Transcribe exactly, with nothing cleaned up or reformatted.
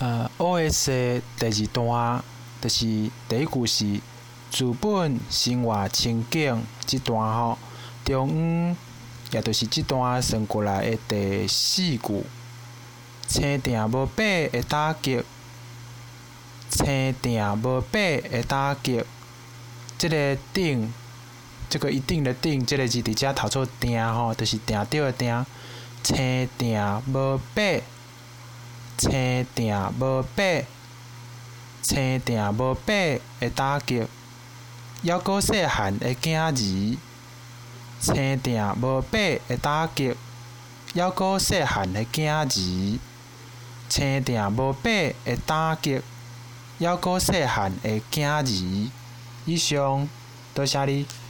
呃 ，O S 的第二段就是第一句是资本生活情景这段吼，中央也就是这段算过来的第四句，青定无白的打击，青定无白的打击，这个定，这个一定的定，这个字伫遮头做定吼，就是定对的定，青定无白。青定无白，青定无白的打击，还阁细汉的囝儿。青定无白的打击，还阁细汉的囝儿。青定无白的打击，还阁细汉的囝儿。以上，多谢你。